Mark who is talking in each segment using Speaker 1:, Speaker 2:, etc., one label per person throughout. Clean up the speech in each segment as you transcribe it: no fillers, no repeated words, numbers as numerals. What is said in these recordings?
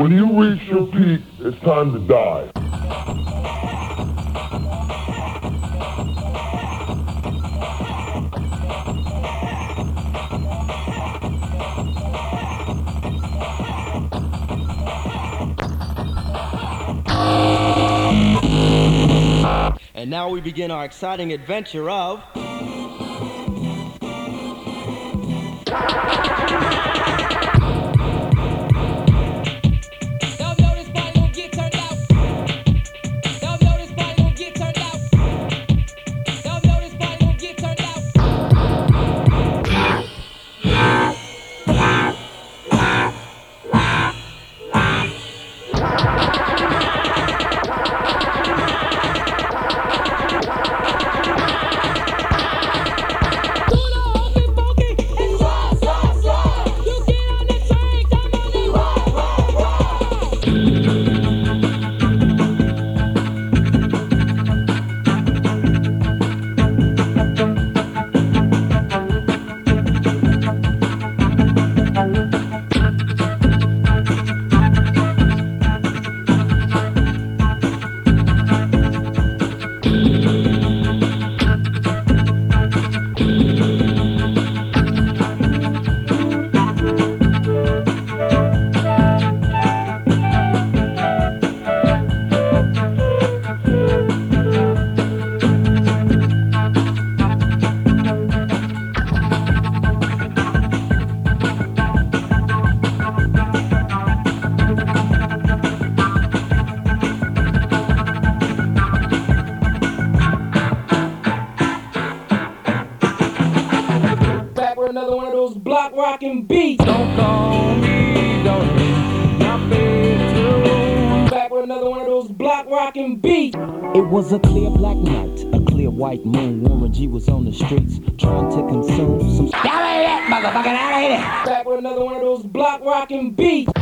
Speaker 1: When you reach your peak, it's time to die.
Speaker 2: And now we begin our exciting adventure of... Another one of those block rockin' beats. Don't call me, don't leave my bedroom. Back with another one of those block rockin' beats.
Speaker 3: It was a clear black night, a clear white moon. Warren G was on the streets trying to consume some. Y'all ain't that motherfucker, out of here.
Speaker 2: Back with another one of those block rockin' beats.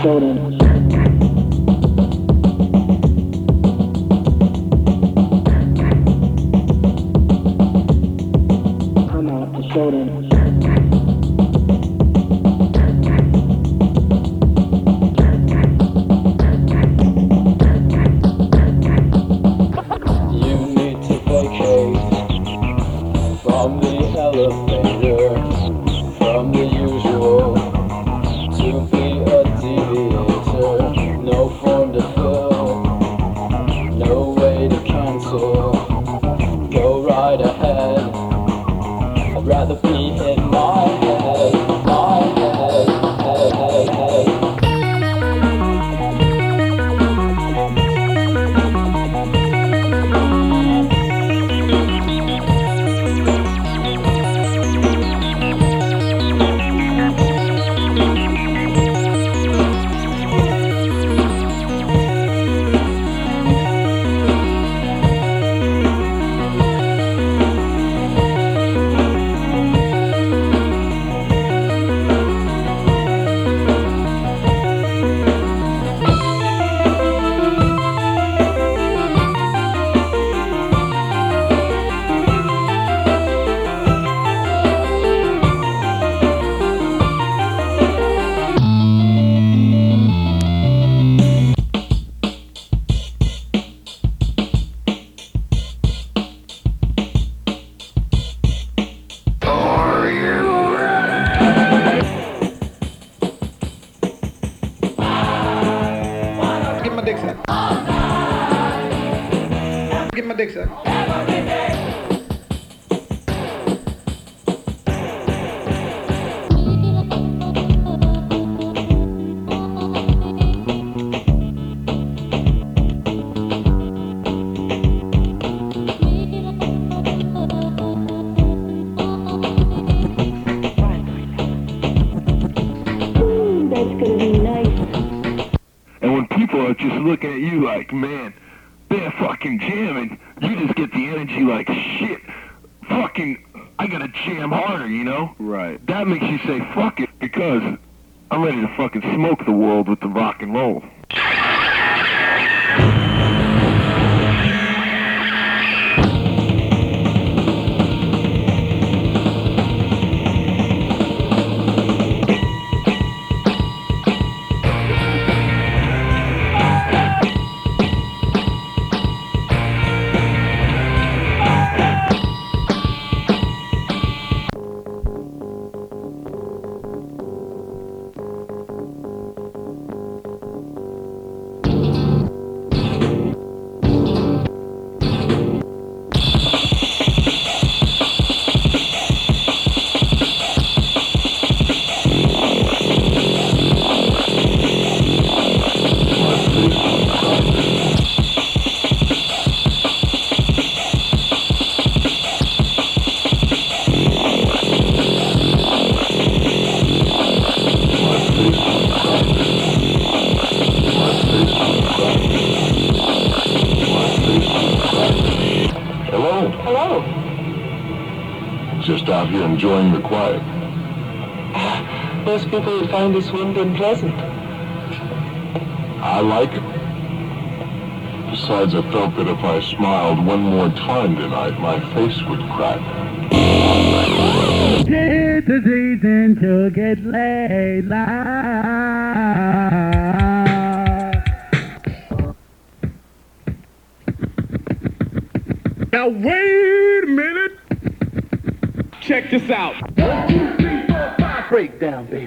Speaker 3: show them. Come out to show them.
Speaker 4: From the elevator, from the usual, to be a deviator, no form to fill, no way to cancel, go right ahead, I'd rather be in my head, head.
Speaker 5: Get my dick sucked.
Speaker 6: That's gonna be nice.
Speaker 1: And when people are just looking at you like, man, they're fucking jamming, you just get the energy like, shit, fucking, I gotta jam harder, you know?
Speaker 7: Right.
Speaker 1: That makes you say, fuck it, because I'm ready to fucking smoke the world with the rock and roll.
Speaker 6: Hello.
Speaker 1: Just out here enjoying the quiet.
Speaker 6: Most people would find this wind unpleasant.
Speaker 1: I like it. Besides, I felt that if I smiled one more time tonight, my face would crack.
Speaker 8: It's a season to get laid.
Speaker 5: Now wait a minute. Check this out. 1, 2, 3, 4, 5. Breakdown, baby.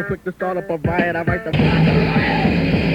Speaker 5: quick to start up a riot. I write the...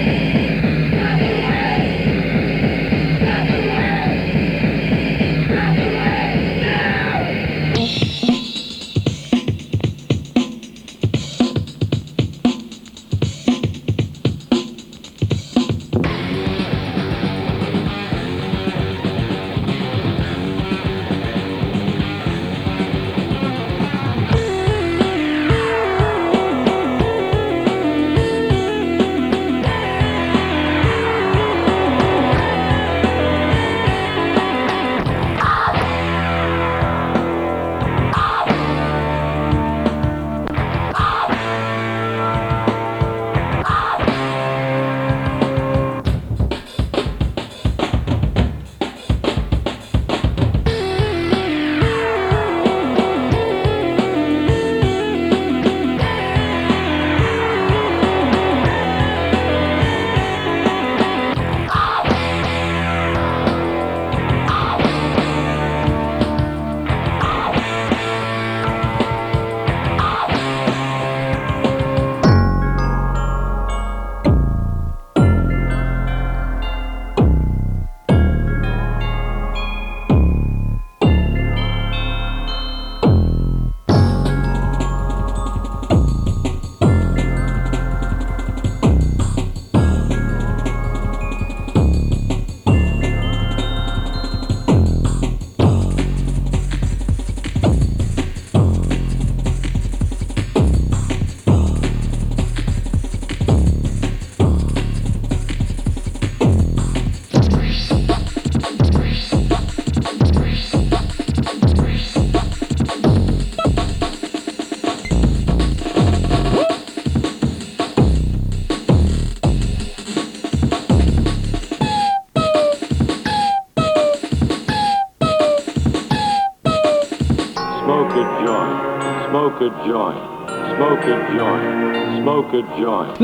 Speaker 7: Smoke a joint. Smoke a joint. Smoke a joint.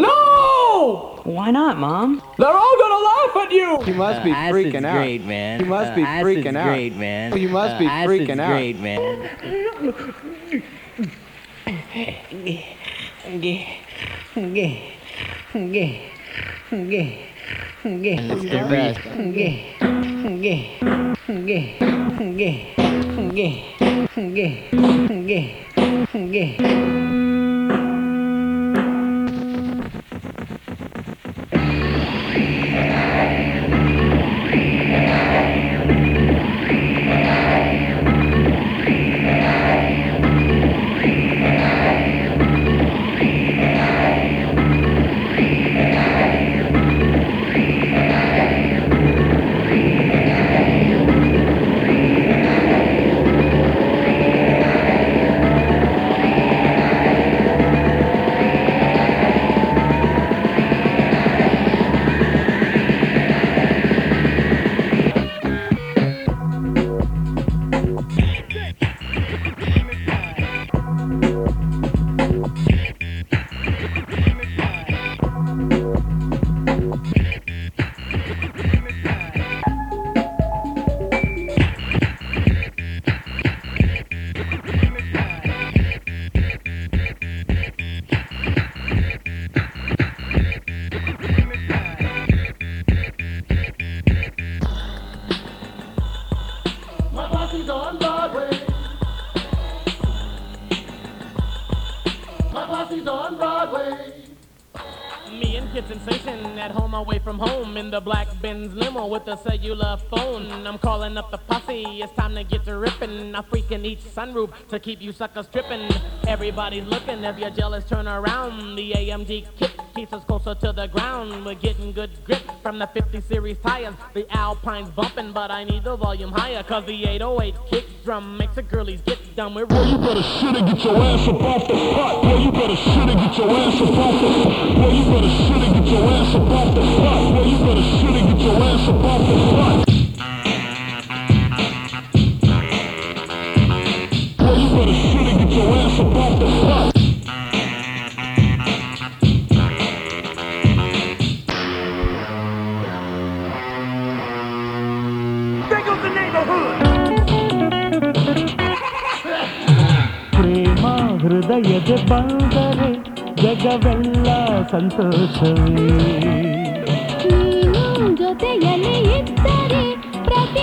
Speaker 2: No!
Speaker 9: Why not, Mom?
Speaker 2: They're all gonna laugh at you!
Speaker 10: You must be freaking out.
Speaker 9: Great, man.
Speaker 10: You must be freaking out.
Speaker 9: Great, man.
Speaker 10: You must be freaking out.
Speaker 9: Great, man.
Speaker 10: It's the best.
Speaker 11: Me and Kid Sensation at home away from home in the black Benz limo with a cellular phone. I'm calling up the posse, it's time to get to ripping. I'm freaking each sunroof to keep you suckers tripping. Everybody's looking, if you're jealous turn around. The AMG kit keeps us closer to the ground. We're getting good grip from the 50 series tires. The Alpine's bumping, but I need the volume higher, cause the 808 kick drum makes the girlies get dumb. We're
Speaker 12: well, you better shit and get your ass up off the pot. Well, you better shit and get your ass up off the pot. Well, you better shit and get your ass up off the pot. Well, you better shit and get your ass up off the pot. Well, you better shit and get your ass up off the pot.
Speaker 2: There goes the neighborhood!
Speaker 8: ಪ್ರೇಮ ಹೃದಯದ ಬಂದರೆ ಜಗವೆಲ್ಲ ಸಂತೋಷವೇ
Speaker 9: ನೀನು ಜೊತೆಯಲ್ಲಿ ಇದ್ದರೆ ಪ್ರತಿ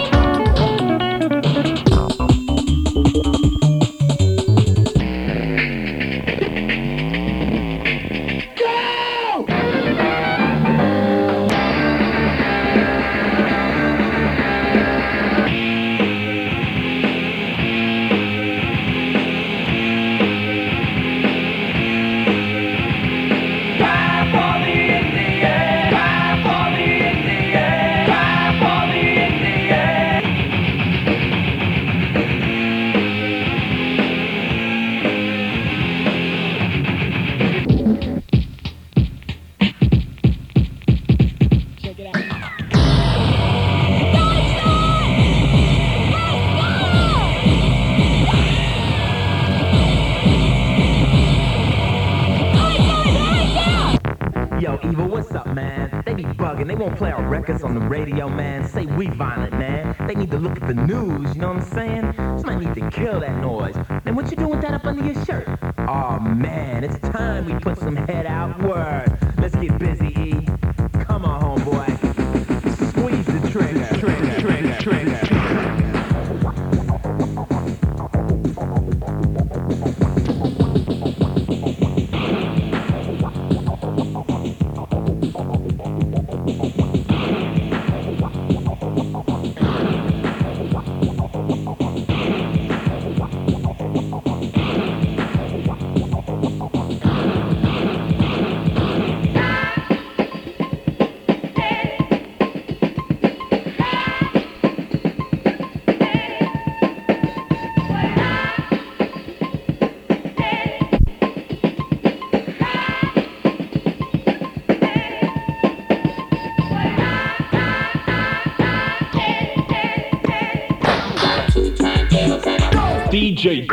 Speaker 3: They won't play our records on the radio, man. Say we violent, man. They need to look at the news, you know what I'm saying? Somebody need to kill that noise. And what you doing with that up under your shirt? Oh man, it's time we put some head out. Word. Let's get busy, E. Come on, homeboy. Squeeze the trigger.
Speaker 12: DJ.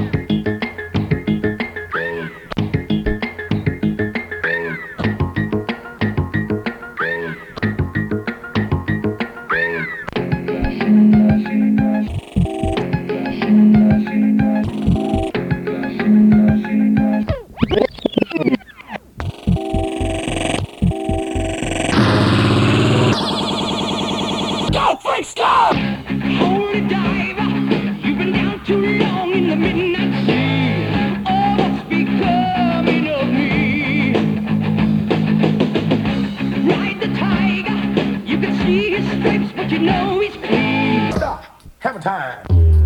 Speaker 9: Go, freaks, go! Holy diver, you've been down too long in the midnight sea. Oh, what's becoming of me? Ride the tiger, you can see his stripes, but you know he's clean.
Speaker 12: Stop. Have a time.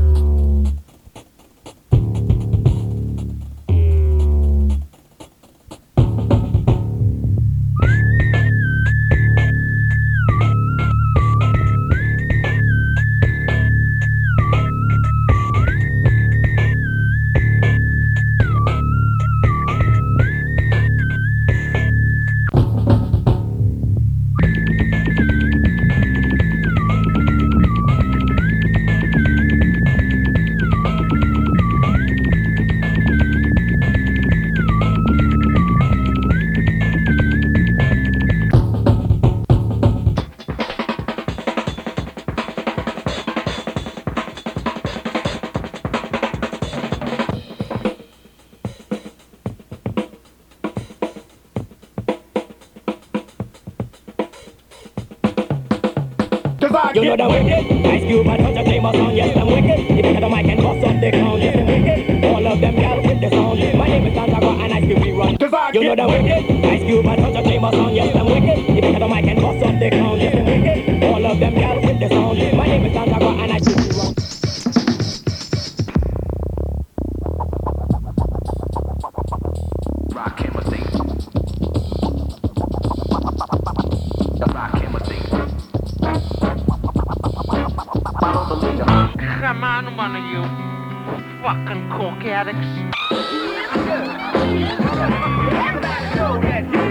Speaker 13: You know the wicked, Ice Cube and Hunter claim a song, yes I'm wicked. If you had a mic and bust up the ground, yes I'm wicked. All of them girls with the sound. My name is Santago and Ice Cube we run. You know the wicked, Ice Cube and Hunter claim a song, yes I'm wicked. If you had a mic and bust up the ground, yes I'm wicked. All of them girls with the sound. My name is Santago and Ice Cube we run.
Speaker 3: Rock him a thing. Rock him a thing.
Speaker 14: Come on, one of you fucking coke addicts.